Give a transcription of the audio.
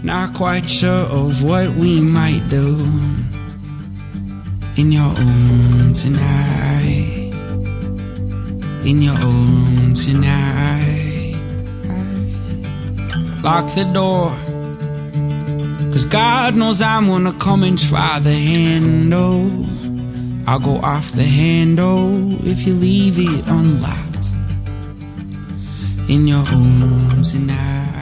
Not quite sure of what we might do in your room tonight. In your room tonight. Lock the door, 'cause God knows I'm gonna come and try the handle. I'll go off the handle if you leave it unlocked. In your room tonight.